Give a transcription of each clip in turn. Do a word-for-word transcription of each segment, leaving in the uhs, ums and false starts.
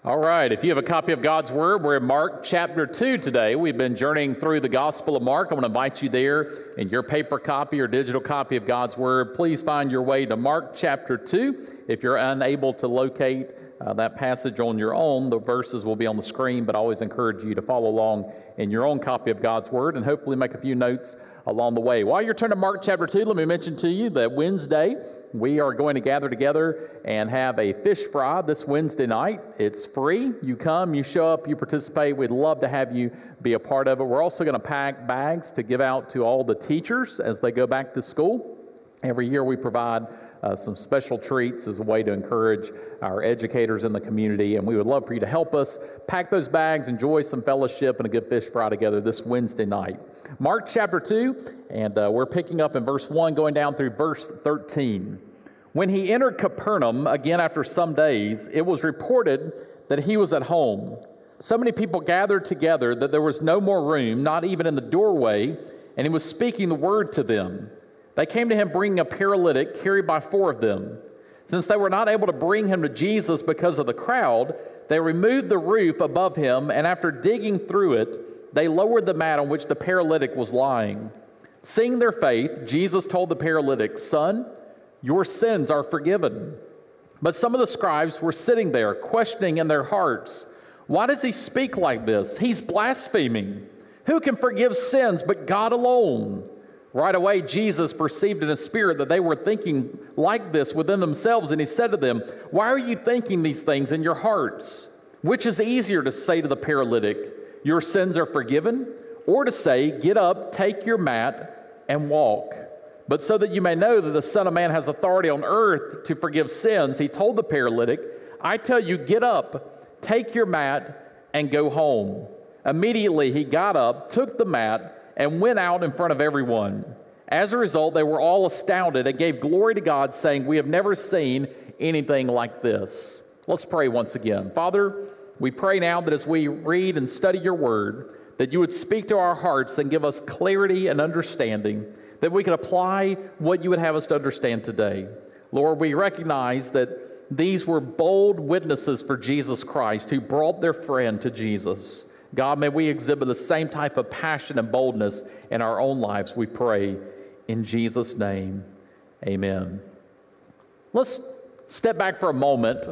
All right, if you have a copy of God's Word, we're in Mark chapter two today. We've been journeying through the Gospel of Mark. I want to invite you there in your paper copy or digital copy of God's Word. Please find your way to Mark chapter two. If you're unable to locate uh, that passage on your own, the verses will be on the screen, but I always encourage you to follow along in your own copy of God's Word and hopefully make a few notes along the way. While you're turning to Mark chapter two, let me mention to you that Wednesday, we are going to gather together and have a fish fry this Wednesday night. It's free. You come, you show up, you participate. We'd love to have you be a part of it. We're also going to pack bags to give out to all the teachers as they go back to school. Every year we provide uh, some special treats as a way to encourage our educators in the community, and we would love for you to help us pack those bags, enjoy some fellowship and a good fish fry together this Wednesday night. Mark chapter two, and uh, we're picking up in verse one, going down through verse thirteen. When he entered Capernaum, again after some days, it was reported that he was at home. So many people gathered together that there was no more room, not even in the doorway, and he was speaking the word to them. They came to him bringing a paralytic carried by four of them. Since they were not able to bring him to Jesus because of the crowd, they removed the roof above him, and after digging through it, they lowered the mat on which the paralytic was lying. Seeing their faith, Jesus told the paralytic, "Son, your sins are forgiven." But some of the scribes were sitting there, questioning in their hearts, "Why does he speak like this? He's blaspheming. Who can forgive sins but God alone?" Right away, Jesus perceived in his spirit that they were thinking like this within themselves, and he said to them, "Why are you thinking these things in your hearts? Which is easier to say to the paralytic, 'Your sins are forgiven,' or to say, 'Get up, take your mat, and walk'? But so that you may know that the Son of Man has authority on earth to forgive sins," he told the paralytic, "I tell you, get up, take your mat, and go home." Immediately he got up, took the mat, and went out in front of everyone. As a result, they were all astounded and gave glory to God, saying, "We have never seen anything like this." Let's pray once again. Father, we pray now that as we read and study your word, that you would speak to our hearts and give us clarity and understanding, that we could apply what you would have us to understand today. Lord, we recognize that these were bold witnesses for Jesus Christ who brought their friend to Jesus. God, may we exhibit the same type of passion and boldness in our own lives, we pray. In Jesus' name, amen. Let's step back for a moment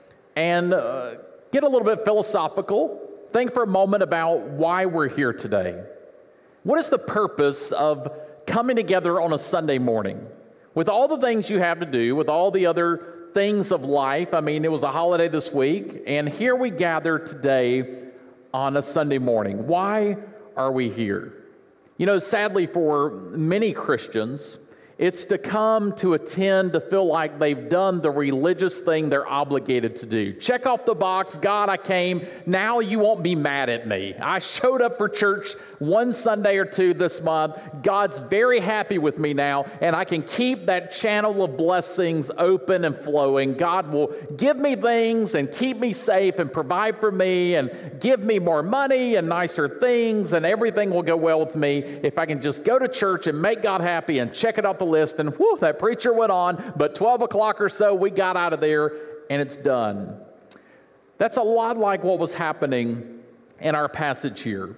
and uh, get a little bit philosophical. Think for a moment about why we're here today. What is the purpose of coming together on a Sunday morning? With all the things you have to do, with all the other things of life, I mean, it was a holiday this week, and here we gather today on a Sunday morning. Why are we here? You know, sadly for many Christians, it's to come to attend to feel like they've done the religious thing they're obligated to do. Check off the box, God, I came. Now you won't be mad at me. I showed up for church one Sunday or two this month. God's very happy with me now, and I can keep that channel of blessings open and flowing. God will give me things and keep me safe and provide for me and give me more money and nicer things, and everything will go well with me if I can just go to church and make God happy and check it off the list. And whew, that preacher went on, but twelve o'clock or so, we got out of there and it's done. That's a lot like what was happening in our passage here.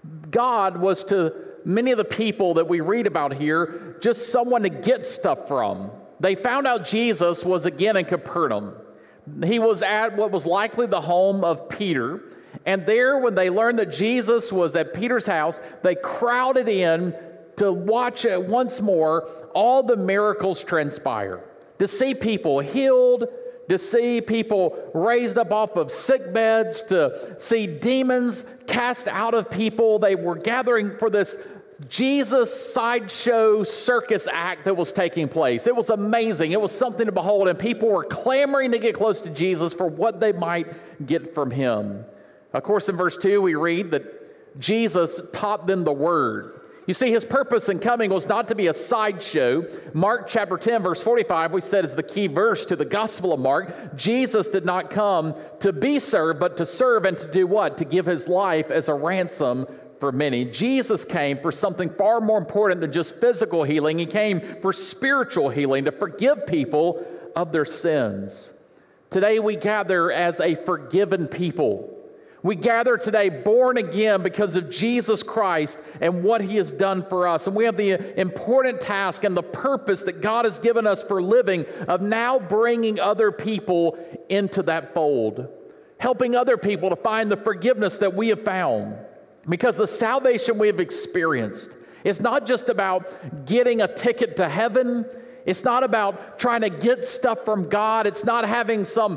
God was to many of the people that we read about here just someone to get stuff from. They found out Jesus was again in Capernaum. He was at what was likely the home of Peter. And there, when they learned that Jesus was at Peter's house, they crowded in to watch it once more all the miracles transpire, to see people healed, to see people raised up off of sick beds, to see demons cast out of people. They were gathering for this Jesus sideshow circus act that was taking place. It was amazing. It was something to behold, and people were clamoring to get close to Jesus for what they might get from him. Of course, in verse two, we read that Jesus taught them the word. You see, his purpose in coming was not to be a sideshow. Mark chapter ten, verse forty-five, we said is the key verse to the Gospel of Mark. Jesus did not come to be served, but to serve and to do what? To give his life as a ransom for many. Jesus came for something far more important than just physical healing. He came for spiritual healing, to forgive people of their sins. Today we gather as a forgiven people. We gather today born again because of Jesus Christ and what he has done for us. And we have the important task and the purpose that God has given us for living of now bringing other people into that fold, helping other people to find the forgiveness that we have found. Because the salvation we have experienced is not just about getting a ticket to heaven. It's not about trying to get stuff from God. It's not having some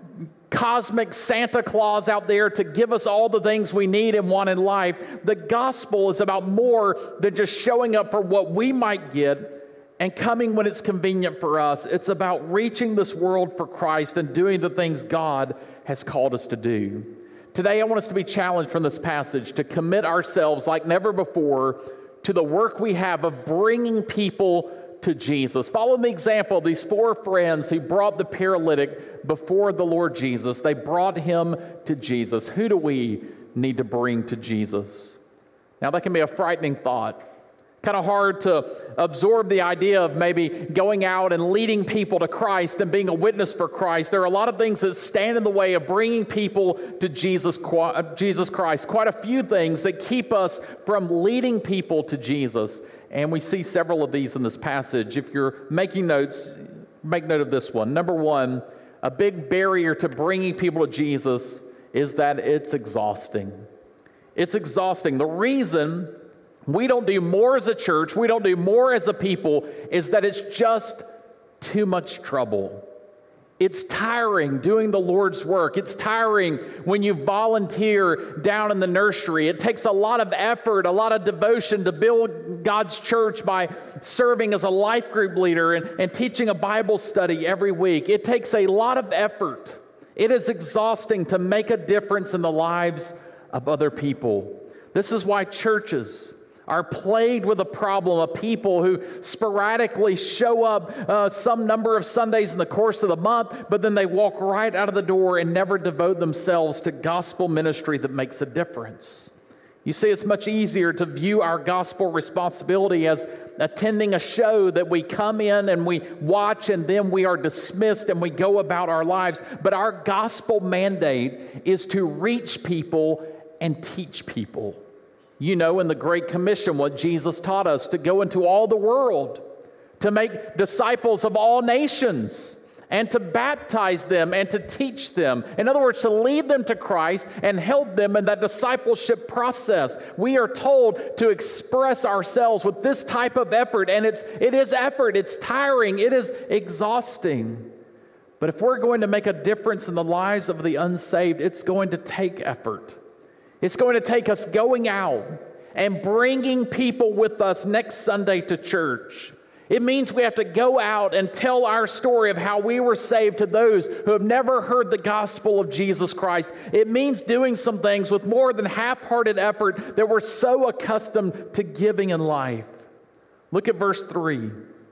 cosmic Santa Claus out there to give us all the things we need and want in life. The gospel is about more than just showing up for what we might get and coming when it's convenient for us. It's about reaching this world for Christ and doing the things God has called us to do. Today, I want us to be challenged from this passage to commit ourselves like never before to the work we have of bringing people to Jesus. Follow the example of these four friends who brought the paralytic before the Lord Jesus. They brought him to Jesus. Who do we need to bring to Jesus? Now, that can be a frightening thought. Kind of hard to absorb the idea of maybe going out and leading people to Christ and being a witness for Christ. There are a lot of things that stand in the way of bringing people to Jesus, Jesus Christ. Quite a few things that keep us from leading people to Jesus. And we see several of these in this passage. If you're making notes, make note of this one. Number one, a big barrier to bringing people to Jesus is that it's exhausting. It's exhausting. The reason we don't do more as a church, we don't do more as a people, is that it's just too much trouble. It's tiring doing the Lord's work. It's tiring when you volunteer down in the nursery. It takes a lot of effort, a lot of devotion to build God's church by serving as a life group leader and, and teaching a Bible study every week. It takes a lot of effort. It is exhausting to make a difference in the lives of other people. This is why churches are plagued with a problem of people who sporadically show up uh, some number of Sundays in the course of the month, but then they walk right out of the door and never devote themselves to gospel ministry that makes a difference. You see, it's much easier to view our gospel responsibility as attending a show that we come in and we watch and then we are dismissed and we go about our lives. But our gospel mandate is to reach people and teach people. You know, in the Great Commission, what Jesus taught us, to go into all the world, to make disciples of all nations, and to baptize them and to teach them. In other words, to lead them to Christ and help them in that discipleship process. We are told to express ourselves with this type of effort, and it's, it is effort, it's tiring, it is exhausting. But if we're going to make a difference in the lives of the unsaved, it's going to take effort. It's going to take us going out and bringing people with us next Sunday to church. It means we have to go out and tell our story of how we were saved to those who have never heard the gospel of Jesus Christ. It means doing some things with more than half-hearted effort that we're so accustomed to giving in life. Look at verse three.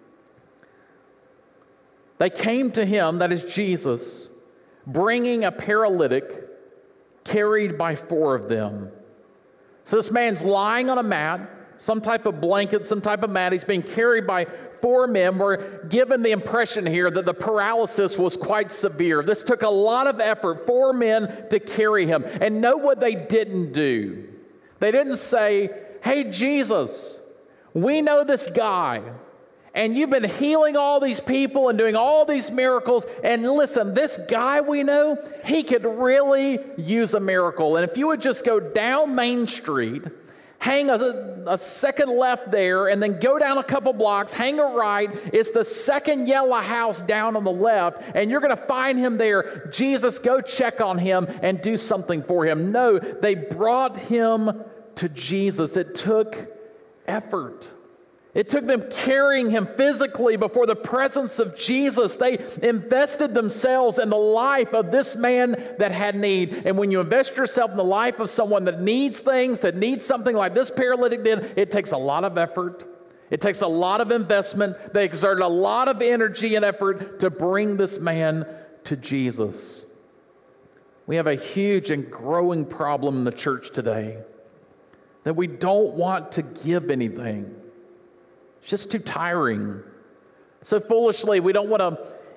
They came to him, that is Jesus, bringing a paralytic carried by four of them. So this man's lying on a mat, some type of blanket, some type of mat. He's being carried by four men. We're given the impression here that the paralysis was quite severe. This took a lot of effort, four men to carry him. And know what they didn't do. They didn't say, hey, Jesus, we know this guy. And you've been healing all these people and doing all these miracles. And listen, this guy we know, he could really use a miracle. And if you would just go down Main Street, hang a, a second left there, and then go down a couple blocks, hang a right. It's the second yellow house down on the left, and you're going to find him there. Jesus, go check on him and do something for him. No, they brought him to Jesus. It took effort. It took them carrying him physically before the presence of Jesus. They invested themselves in the life of this man that had need. And when you invest yourself in the life of someone that needs things, that needs something like this paralytic did, it takes a lot of effort. It takes a lot of investment. They exerted a lot of energy and effort to bring this man to Jesus. We have a huge and growing problem in the church today, that we don't want to give anything. It's just too tiring. So foolishly, we don't want to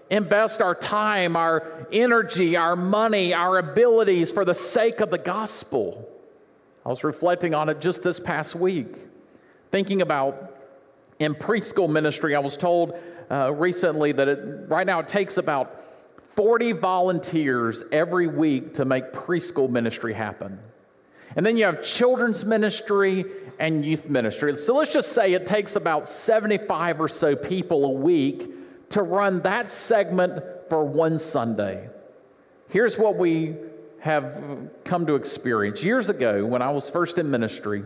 invest our time, our energy, our money, our abilities for the sake of the gospel. I was reflecting on it just this past week, thinking about in preschool ministry. I was told uh, recently that it, right now it takes about forty volunteers every week to make preschool ministry happen. And then you have children's ministry and youth ministry. So let's just say it takes about seventy-five or so people a week to run that segment for one Sunday. Here's what we have come to experience. Years ago, when I was first in ministry,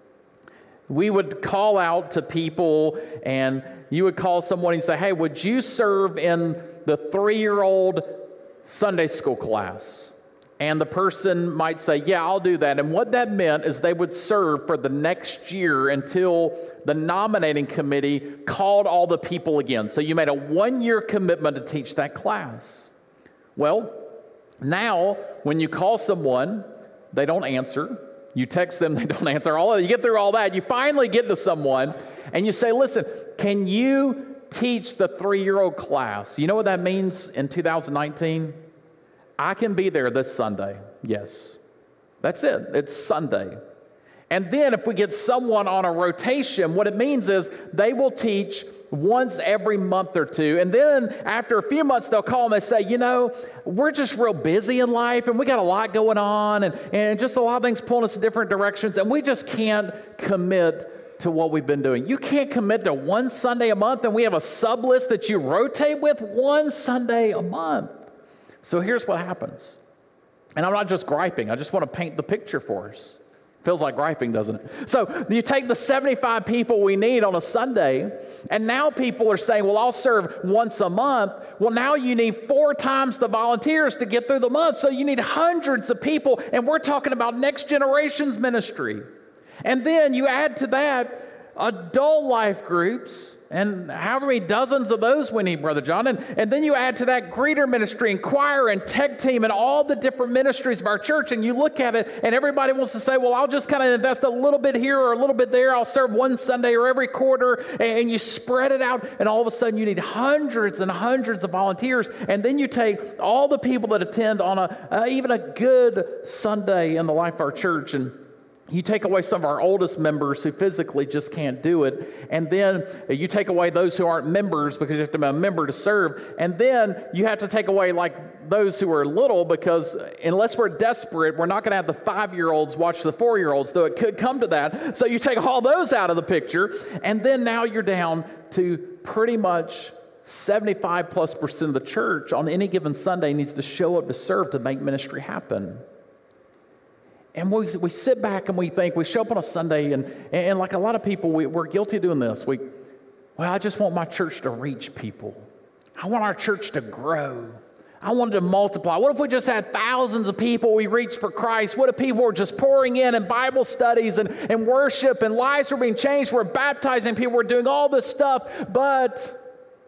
we would call out to people, and you would call someone and say, hey, would you serve in the three-year-old Sunday school class? And the person might say, yeah, I'll do that. And what that meant is they would serve for the next year until the nominating committee called all the people again. So you made a one-year commitment to teach that class. Well, now when you call someone, they don't answer. You text them, they don't answer. All you get through all that. You finally get to someone and you say, listen, can you teach the three-year-old class? You know what that means in two thousand nineteen? I can be there this Sunday. Yes. That's it. It's Sunday. And then if we get someone on a rotation, what it means is they will teach once every month or two. And then after a few months, they'll call and they say, you know, we're just real busy in life and we got a lot going on and, and just a lot of things pulling us in different directions. And we just can't commit to what we've been doing. You can't commit to one Sunday a month, and we have a sub list that you rotate with one Sunday a month. So here's what happens. And I'm not just griping. I just want to paint the picture for us. Feels like griping, doesn't it? So you take the seventy-five people we need on a Sunday, and now people are saying, well, I'll serve once a month. Well, now you need four times the volunteers to get through the month. So you need hundreds of people, and we're talking about next generation's ministry. And then you add to that adult life groups, and however many dozens of those we need, Brother John. And, and then you add to that greeter ministry and choir and tech team and all the different ministries of our church. And you look at it and everybody wants to say, well, I'll just kind of invest a little bit here or a little bit there. I'll serve one Sunday or every quarter. And you spread it out. And all of a sudden you need hundreds and hundreds of volunteers. And then you take all the people that attend on a uh, even a good Sunday in the life of our church, and you take away some of our oldest members who physically just can't do it. And then you take away those who aren't members because you have to be a member to serve. And then you have to take away like those who are little, because unless we're desperate, we're not going to have the five-year-olds watch the four-year-olds, though it could come to that. So you take all those out of the picture. And then now you're down to pretty much seventy-five plus percent of the church on any given Sunday needs to show up to serve to make ministry happen. And we, we sit back and we think, we show up on a Sunday, and, and like a lot of people, we, we're guilty of doing this. We, well, I just want my church to reach people. I want our church to grow. I want it to multiply. What if we just had thousands of people we reached for Christ? What if people were just pouring in and Bible studies and, and worship, and lives were being changed? We're baptizing people. We're doing all this stuff, but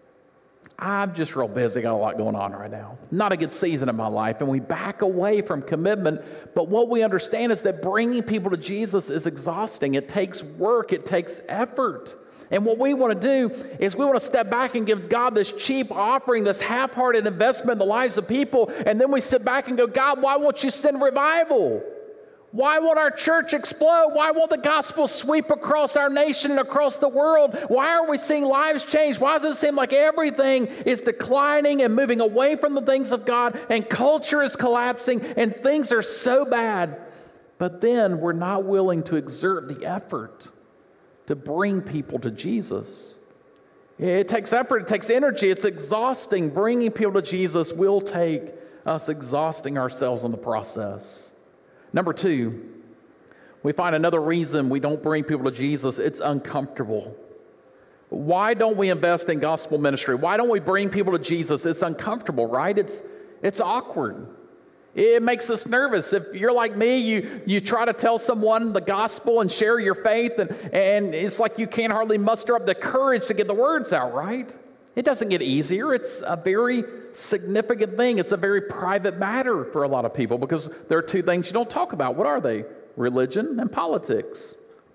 I'm just real busy, got a lot going on right now. Not a good season in my life. And we back away from commitment. But what we understand is that bringing people to Jesus is exhausting. It takes work. It takes effort. And what we want to do is we want to step back and give God this cheap offering, this half-hearted investment in the lives of people. And then we sit back and go, God, why won't you send revival? Why won't our church explode? Why won't the gospel sweep across our nation and across the world? Why are we seeing lives change? Why does it seem like everything is declining and moving away from the things of God, and culture is collapsing and things are so bad? But then we're not willing to exert the effort to bring people to Jesus. It takes effort. It takes energy. It's exhausting. Bringing people to Jesus will take us exhausting ourselves in the process. Number two, we find another reason we don't bring people to Jesus. It's uncomfortable. Why don't we invest in gospel ministry? Why don't we bring people to Jesus? It's uncomfortable, right? It's it's awkward. It makes us nervous. If you're like me, you you try to tell someone the gospel and share your faith, and, and it's like you can't hardly muster up the courage to get the words out, right? It doesn't get easier. It's a very significant thing. It's a very private matter for a lot of people, because there are two things you don't talk about. What are they? Religion and politics.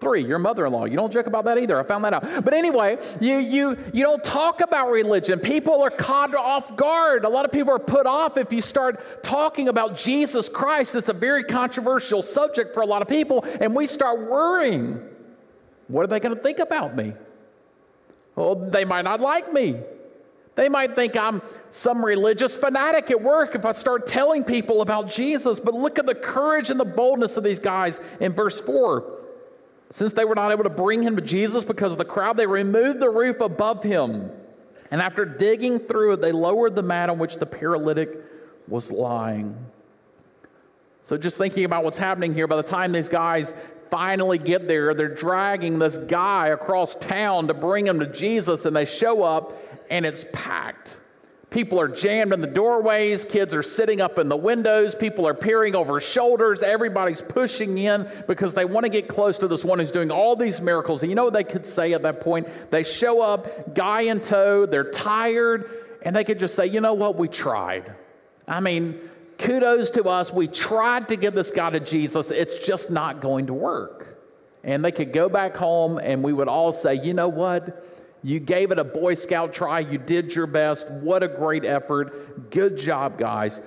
Three, your mother-in-law. You don't joke about that either. I found that out. But anyway, you, you, you don't talk about religion. People are caught off guard. A lot of people are put off if you start talking about Jesus Christ. It's a very controversial subject for a lot of people, and we start worrying. What are they going to think about me? Well, they might not like me. They might think I'm some religious fanatic at work if I start telling people about Jesus. But look at the courage and the boldness of these guys in verse four. Since they were not able to bring him to Jesus because of the crowd, they removed the roof above him. And after digging through it, they lowered the mat on which the paralytic was lying. So just thinking about what's happening here, by the time these guys finally get there, they're dragging this guy across town to bring him to Jesus, and they show up, and it's packed. People are jammed in the doorways. Kids are sitting up in the windows. People are peering over shoulders. Everybody's pushing in because they want to get close to this one who's doing all these miracles. And you know what they could say at that point? They show up, guy in tow, they're tired, and they could just say, you know what, we tried. I mean, kudos to us. We tried to give this guy to Jesus. It's just not going to work. And they could go back home, and we would all say, you know what? You gave it a Boy Scout try. You did your best. What a great effort. Good job, guys.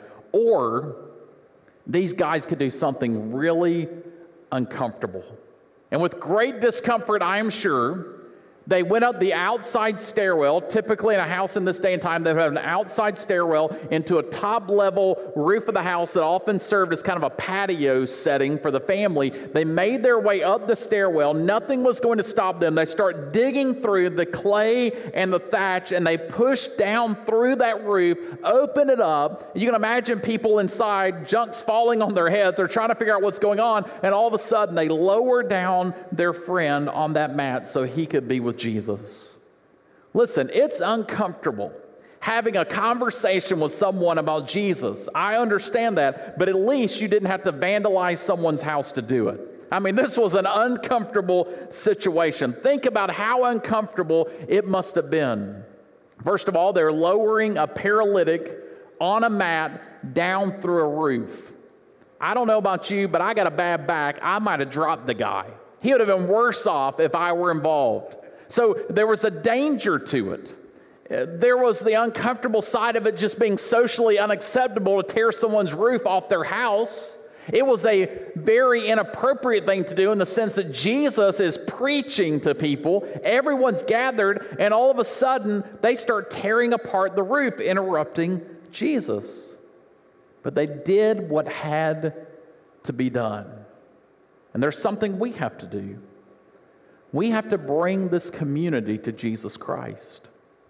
Or these guys could do something really uncomfortable. And with great discomfort, I am sure, they went up the outside stairwell. Typically in a house in this day and time, they would have an outside stairwell into a top-level roof of the house that often served as kind of a patio setting for the family. They made their way up the stairwell. Nothing was going to stop them. They start digging through the clay and the thatch, and they push down through that roof, open it up. You can imagine people inside, junk's falling on their heads. They're trying to figure out what's going on, and all of a sudden they lower down their friend on that mat so he could be with Jesus. Listen, it's uncomfortable having a conversation with someone about Jesus. I understand that, but at least you didn't have to vandalize someone's house to do it. I mean, this was an uncomfortable situation. Think about how uncomfortable it must have been. First of all, they're lowering a paralytic on a mat down through a roof. I don't know about you, but I got a bad back. I might have dropped the guy. He would have been worse off if I were involved. So there was a danger to it. There was the uncomfortable side of it just being socially unacceptable to tear someone's roof off their house. It was a very inappropriate thing to do in the sense that Jesus is preaching to people. Everyone's gathered, and all of a sudden, they start tearing apart the roof, interrupting Jesus. But they did what had to be done. And there's something we have to do. We have to bring this community to Jesus Christ.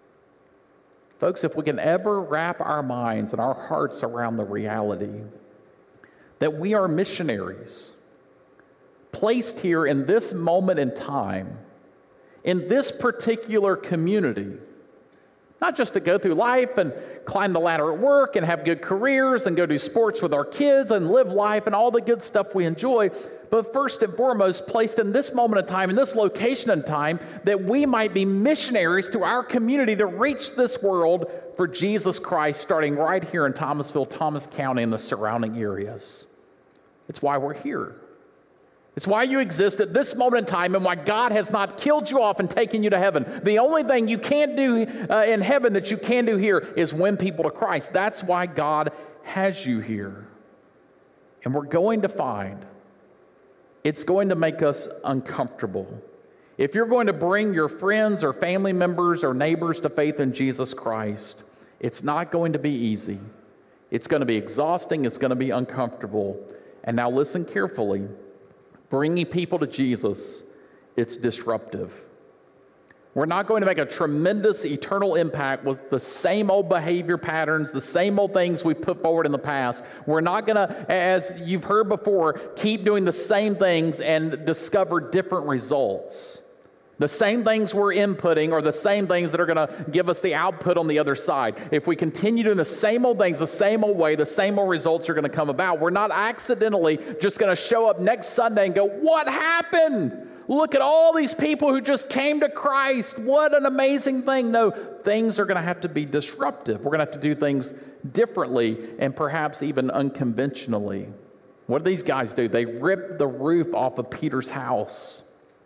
Folks, if we can ever wrap our minds and our hearts around the reality that we are missionaries placed here in this moment in time, in this particular community, not just to go through life and climb the ladder at work and have good careers and go do sports with our kids and live life and all the good stuff we enjoy, but first and foremost, placed in this moment of time, in this location in time, that we might be missionaries to our community to reach this world for Jesus Christ, starting right here in Thomasville, Thomas County, and the surrounding areas. It's why we're here. It's why you exist at this moment in time and why God has not killed you off and taken you to heaven. The only thing you can't do uh, in heaven that you can do here is win people to Christ. That's why God has you here. And we're going to find it's going to make us uncomfortable. If you're going to bring your friends or family members or neighbors to faith in Jesus Christ, it's not going to be easy. It's going to be exhausting. It's going to be uncomfortable. And now listen carefully. Bringing people to Jesus, it's disruptive. We're not going to make a tremendous eternal impact with the same old behavior patterns, the same old things we put forward in the past. We're not going to, as you've heard before, keep doing the same things and discover different results. The same things we're inputting are the same things that are going to give us the output on the other side. If we continue doing the same old things, the same old way, the same old results are going to come about. We're not accidentally just going to show up next Sunday and go, "What happened? Look at all these people who just came to Christ. What an amazing thing." No, things are going to have to be disruptive. We're going to have to do things differently and perhaps even unconventionally. What do these guys do? They rip the roof off of Peter's house.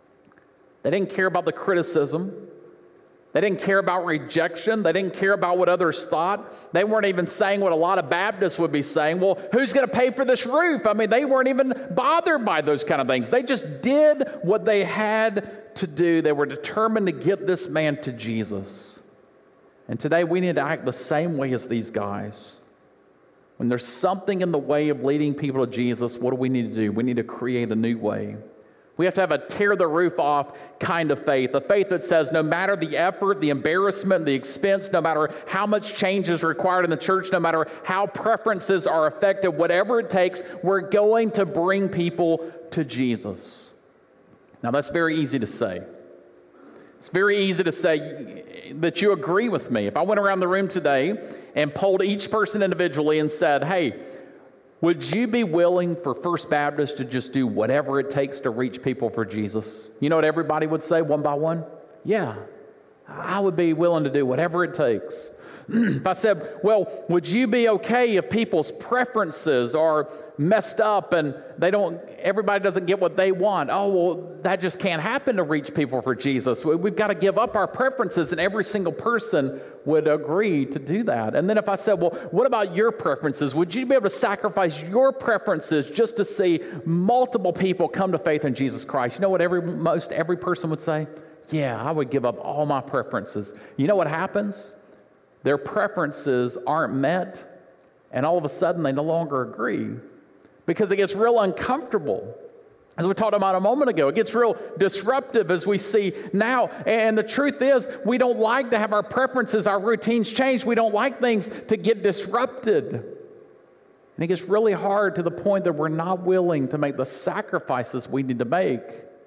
They didn't care about the criticism. They didn't care about rejection. They didn't care about what others thought. They weren't even saying what a lot of Baptists would be saying. Well, who's going to pay for this roof? I mean, they weren't even bothered by those kind of things. They just did what they had to do. They were determined to get this man to Jesus. And today we need to act the same way as these guys. When there's something in the way of leading people to Jesus, what do we need to do? We need to create a new way. We have to have a tear the roof off kind of faith, a faith that says no matter the effort, the embarrassment, the expense, no matter how much change is required in the church, no matter how preferences are affected, whatever it takes, we're going to bring people to Jesus. Now, that's very easy to say. It's very easy to say that you agree with me. If I went around the room today and polled each person individually and said, hey, would you be willing for First Baptist to just do whatever it takes to reach people for Jesus? You know what everybody would say one by one? Yeah, I would be willing to do whatever it takes. If I said, well, would you be okay if people's preferences are messed up and they don't, everybody doesn't get what they want? Oh, well, that just can't happen to reach people for Jesus. We've got to give up our preferences, and every single person would agree to do that. And then if I said, well, what about your preferences? Would you be able to sacrifice your preferences just to see multiple people come to faith in Jesus Christ? You know what every most every person would say? Yeah, I would give up all my preferences. You know what happens? Their preferences aren't met, and all of a sudden they no longer agree because it gets real uncomfortable. As we talked about a moment ago, it gets real disruptive as we see now. And the truth is, we don't like to have our preferences, our routines changed. We don't like things to get disrupted. And it gets really hard to the point that we're not willing to make the sacrifices we need to make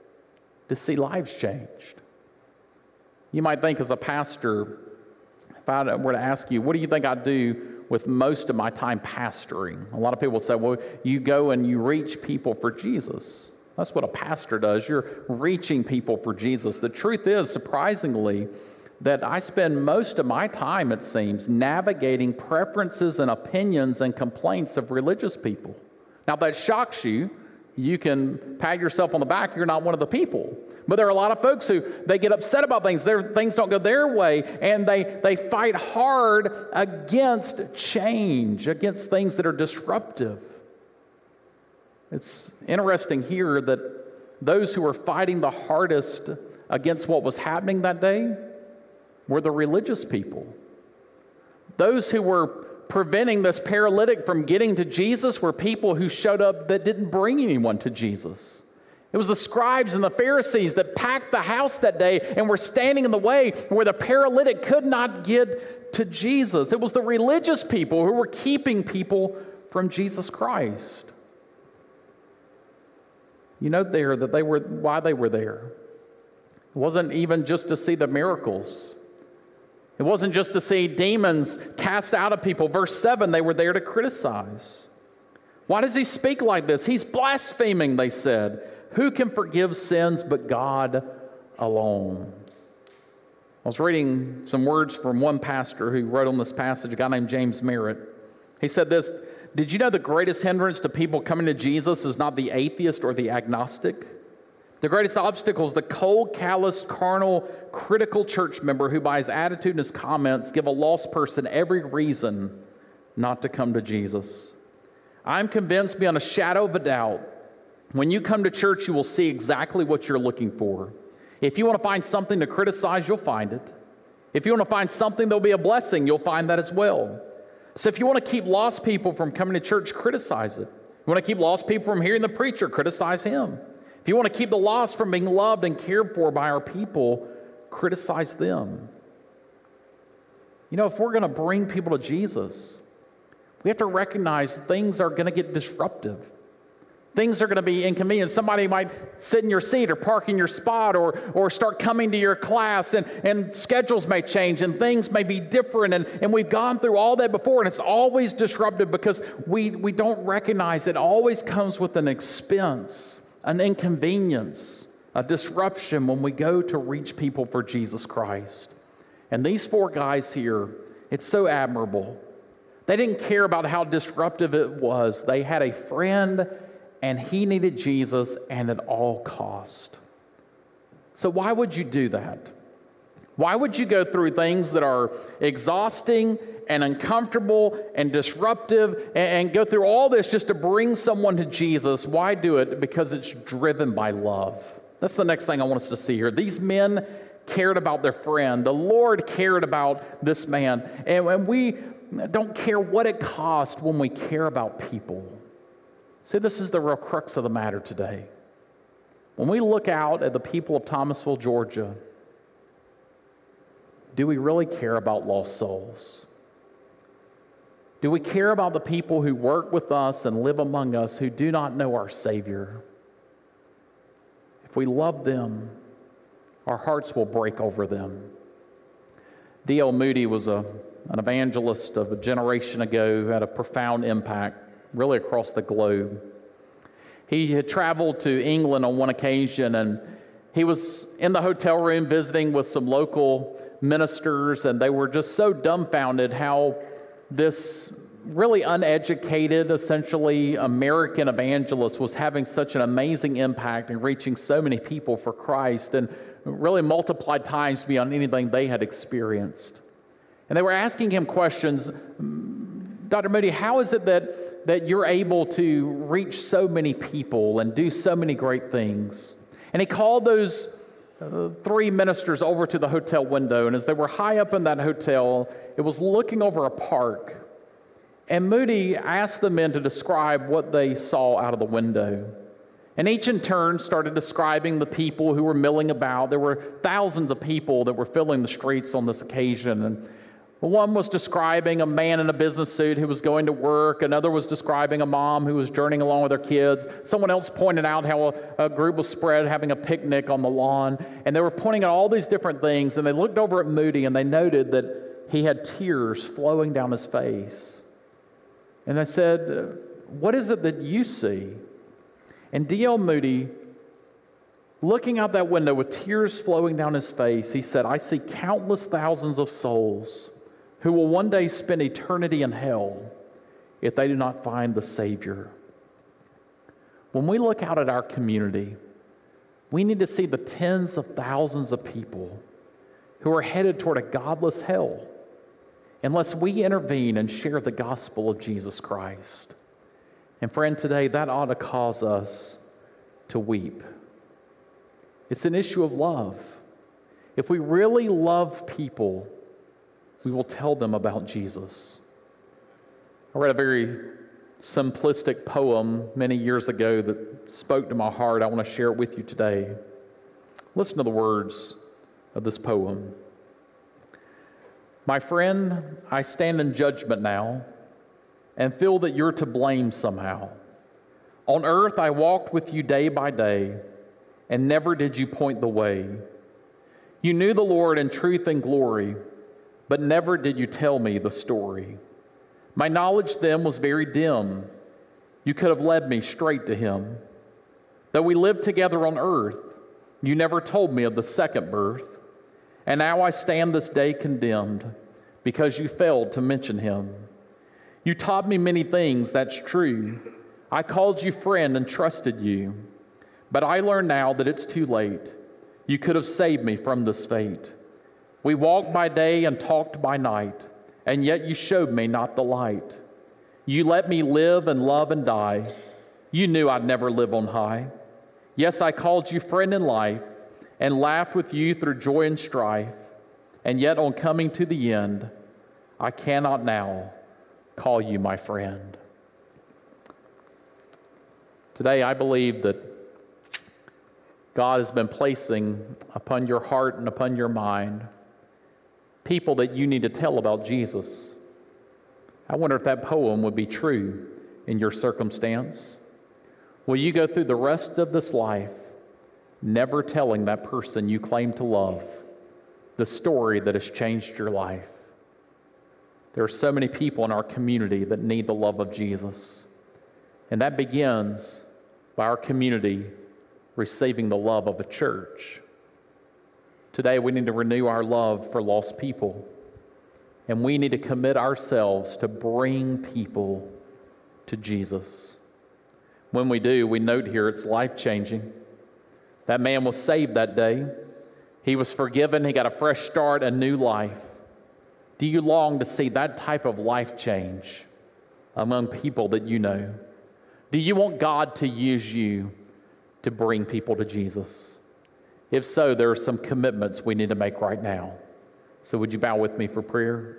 to see lives changed. You might think as a pastor, if I were to ask you, what do you think I do with most of my time pastoring? A lot of people would say, well, you go and you reach people for Jesus. That's what a pastor does. You're reaching people for Jesus. The truth is, surprisingly, that I spend most of my time, it seems, navigating preferences and opinions and complaints of religious people. Now, if that shocks you, you can pat yourself on the back. You're not one of the people. But there are a lot of folks who, they get upset about things. Their things don't go their way, and they, they fight hard against change, against things that are disruptive. It's interesting here that those who were fighting the hardest against what was happening that day were the religious people. Those who were preventing this paralytic from getting to Jesus were people who showed up that didn't bring anyone to Jesus. It was the scribes and the Pharisees that packed the house that day and were standing in the way where the paralytic could not get to Jesus. It was the religious people who were keeping people from Jesus Christ. You note there that they were, why they were there. It wasn't even just to see the miracles. It wasn't just to see demons cast out of people. Verse seven, they were there to criticize. Why does he speak like this? He's blaspheming, they said. Who can forgive sins but God alone? I was reading some words from one pastor who wrote on this passage, a guy named James Merritt. He said this, did you know the greatest hindrance to people coming to Jesus is not the atheist or the agnostic? The greatest obstacle is the cold, callous, carnal, critical church member who by his attitude and his comments give a lost person every reason not to come to Jesus. I'm convinced beyond a shadow of a doubt, when you come to church, you will see exactly what you're looking for. If you want to find something to criticize, you'll find it. If you want to find something that will be a blessing, you'll find that as well. So if you want to keep lost people from coming to church, criticize it. You want to keep lost people from hearing the preacher, criticize him. If you want to keep the lost from being loved and cared for by our people, criticize them. You know, if we're going to bring people to Jesus, we have to recognize things are going to get disruptive. Things are going to be inconvenient. Somebody might sit in your seat or park in your spot or, or start coming to your class, and, and schedules may change and things may be different. And, and we've gone through all that before, and it's always disruptive because we, we don't recognize it always comes with an expense, an inconvenience, a disruption when we go to reach people for Jesus Christ. And these four guys here, it's so admirable. They didn't care about how disruptive it was. They had a friend, and he needed Jesus, and at all cost. So why would you do that? Why would you go through things that are exhausting and uncomfortable and disruptive and, and go through all this just to bring someone to Jesus? Why do it? Because it's driven by love. That's the next thing I want us to see here. These men cared about their friend. The Lord cared about this man. And when we don't care what it costs when we care about people. See, this is the real crux of the matter today. When we look out at the people of Thomasville, Georgia, do we really care about lost souls? Do we care about the people who work with us and live among us who do not know our Savior? If we love them, our hearts will break over them. D L Moody was a, an evangelist of a generation ago who had a profound impact really across the globe. He had traveled to England on one occasion, and he was in the hotel room visiting with some local ministers, and they were just so dumbfounded how this really uneducated, essentially American evangelist was having such an amazing impact and reaching so many people for Christ, and really multiplied times beyond anything they had experienced. And they were asking him questions. Doctor Moody, how is it that, that you're able to reach so many people and do so many great things? And he called those uh, three ministers over to the hotel window, and as they were high up in that hotel, it was looking over a park. And Moody asked the men to describe what they saw out of the window. And each in turn started describing the people who were milling about. There were thousands of people that were filling the streets on this occasion. And one was describing a man in a business suit who was going to work. Another was describing a mom who was journeying along with her kids. Someone else pointed out how a, a group was spread having a picnic on the lawn. And they were pointing out all these different things. And they looked over at Moody and they noted that he had tears flowing down his face. And they said, "What is it that you see?" And D L Moody, looking out that window with tears flowing down his face, he said, "I see countless thousands of souls who will one day spend eternity in hell if they do not find the Savior." When we look out at our community, we need to see the tens of thousands of people who are headed toward a godless hell unless we intervene and share the gospel of Jesus Christ. And friend, today that ought to cause us to weep. It's an issue of love. If we really love people, we will tell them about Jesus. I read a very simplistic poem many years ago that spoke to my heart. I want to share it with you today. Listen to the words of this poem. "My friend, I stand in judgment now and feel that you're to blame somehow. On earth I walked with you day by day, and never did you point the way. You knew the Lord in truth and glory, but never did you tell me the story. My knowledge then was very dim. You could have led me straight to him. Though we lived together on earth, you never told me of the second birth. And now I stand this day condemned because you failed to mention him. You taught me many things, that's true. I called you friend and trusted you. But I learn now that it's too late. You could have saved me from this fate. We walked by day and talked by night, and yet you showed me not the light. You let me live and love and die. You knew I'd never live on high. Yes, I called you friend in life and laughed with you through joy and strife. And yet on coming to the end, I cannot now call you my friend." Today, I believe that God has been placing upon your heart and upon your mind people that you need to tell about Jesus. I wonder if that poem would be true in your circumstance. Will you go through the rest of this life never telling that person you claim to love the story that has changed your life? There are so many people in our community that need the love of Jesus. And that begins by our community receiving the love of a church. Today, we need to renew our love for lost people. And we need to commit ourselves to bring people to Jesus. When we do, we note here it's life-changing. That man was saved that day. He was forgiven. He got a fresh start, a new life. Do you long to see that type of life change among people that you know? Do you want God to use you to bring people to Jesus? If so, there are some commitments we need to make right now. So would you bow with me for prayer?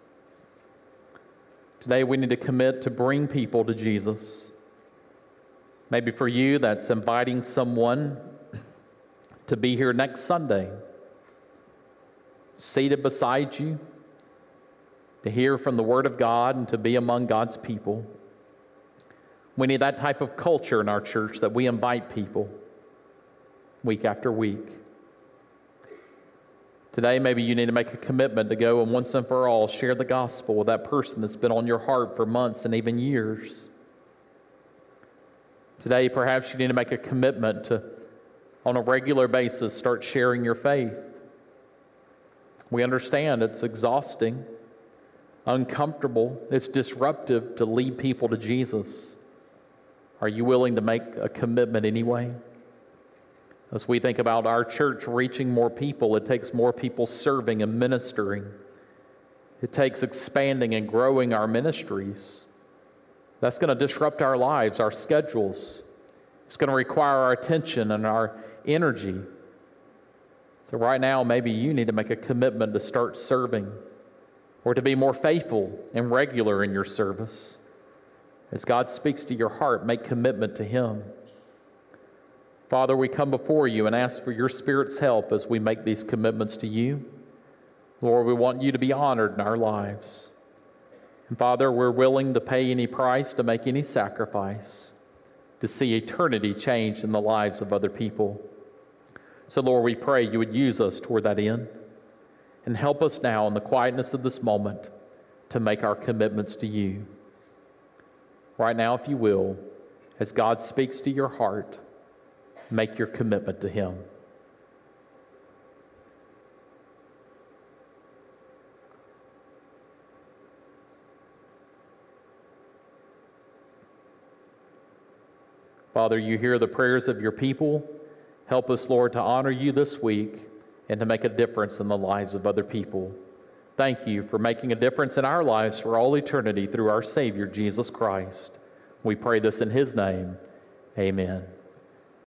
Today we need to commit to bring people to Jesus. Maybe for you, that's inviting someone to be here next Sunday, seated beside you, to hear from the Word of God and to be among God's people. We need that type of culture in our church that we invite people week after week. Today, maybe you need to make a commitment to go and once and for all share the gospel with that person that's been on your heart for months and even years. Today, perhaps you need to make a commitment to, on a regular basis, start sharing your faith. We understand it's exhausting, uncomfortable, it's disruptive to lead people to Jesus. Are you willing to make a commitment anyway? As we think about our church reaching more people, it takes more people serving and ministering. It takes expanding and growing our ministries. That's going to disrupt our lives, our schedules. It's going to require our attention and our energy. So right now, maybe you need to make a commitment to start serving or to be more faithful and regular in your service. As God speaks to your heart, make commitment to Him. Father, we come before you and ask for your Spirit's help as we make these commitments to you. Lord, we want you to be honored in our lives. And Father, we're willing to pay any price, to make any sacrifice, to see eternity changed in the lives of other people. So Lord, we pray you would use us toward that end and help us now in the quietness of this moment to make our commitments to you. Right now, if you will, as God speaks to your heart, make your commitment to Him. Father, you hear the prayers of your people. Help us, Lord, to honor you this week and to make a difference in the lives of other people. Thank you for making a difference in our lives for all eternity through our Savior, Jesus Christ. We pray this in His name. Amen.